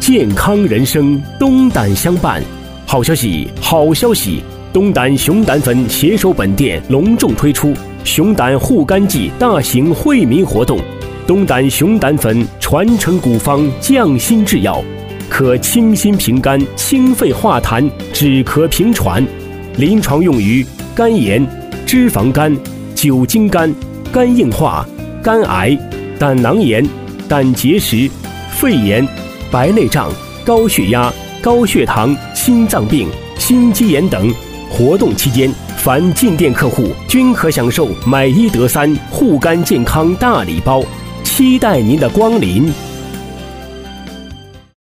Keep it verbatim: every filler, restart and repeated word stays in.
健康人生，东胆相伴。好消息，好消息！东胆熊胆粉携手本店隆重推出熊胆护肝剂大型惠民活动。东胆熊胆粉传承古方，匠心制药，可清心平肝、清肺化痰、止咳平喘，临床用于肝炎、脂肪肝、酒精肝、肝硬化、肝癌、胆囊炎、胆结石、肺炎、白内障、高血压、高血糖、心脏病、心肌炎等。活动期间，凡进店客户均可享受买一得三护肝健康大礼包，期待您的光临。